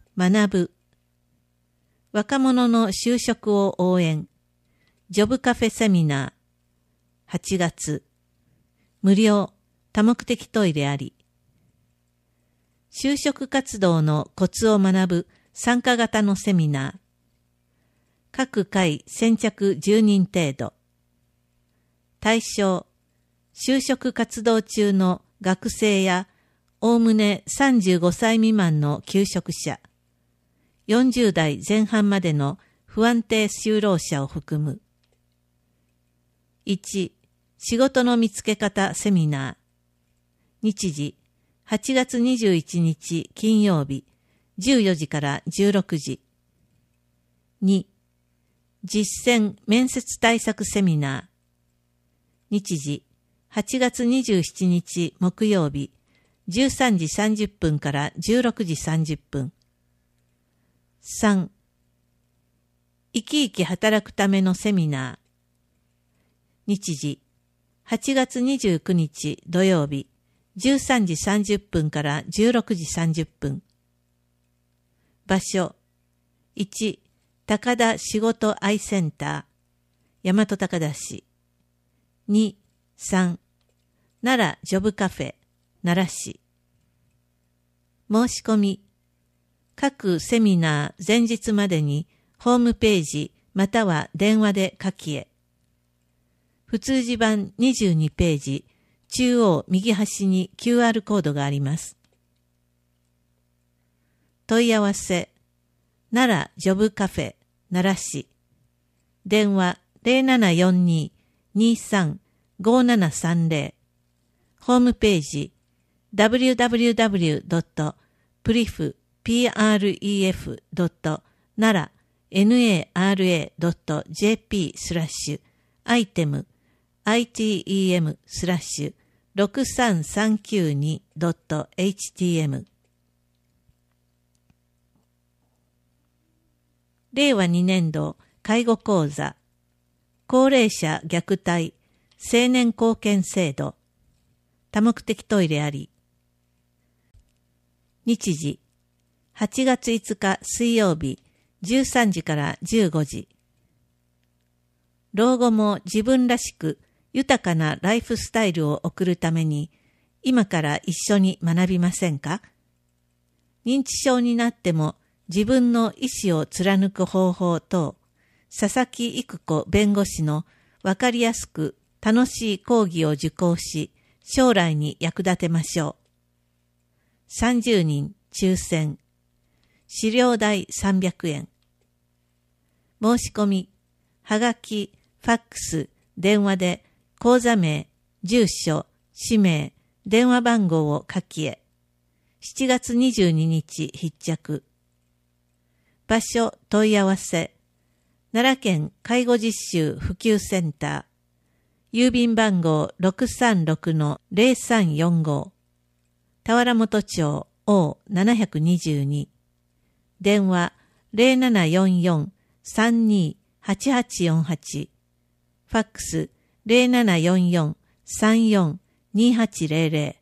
学ぶ。若者の就職を応援。ジョブカフェセミナー。8月。無料、多目的トイレあり。就職活動のコツを学ぶ参加型のセミナー。各回先着10人程度。対象、就職活動中の学生やおおむね35歳未満の求職者、40代前半までの不安定就労者を含む。1、仕事の見つけ方セミナー。日時、8月21日金曜日、14時から16時。2、実践面接対策セミナー。日時、8月27日木曜日、13時30分から16時30分。3、生き生き働くためのセミナー。日時、8月29日土曜日、13時30分から16時30分。場所、1、高田仕事愛センター、大和高田市。2、3、奈良ジョブカフェ、奈良市。申し込み、各セミナー前日までにホームページまたは電話で書きへ。普通字版22ページ、中央右端に QR コードがあります。問い合わせ、奈良ジョブカフェ、奈良市。電話0742-23-5730。ホームページ、www.pref-item.nara.jp/item/63392.htm。令和2年度介護講座、高齢者虐待青年貢献制度、多目的トイレあり。日時、8月5日水曜日、13時から15時。老後も自分らしく豊かなライフスタイルを送るために、今から一緒に学びませんか？認知症になっても自分の意思を貫く方法等、佐々木育子弁護士のわかりやすく楽しい講義を受講し、将来に役立てましょう。30人抽選。資料代300円。申し込み、はがき、ファックス、電話で口座名、住所、氏名、電話番号を書きへ。7月22日必着。場所問い合わせ。奈良県介護実習普及センター。郵便番号 636-0345。田原本町 O722。電話 0744-328848。ファックス 0744-342800。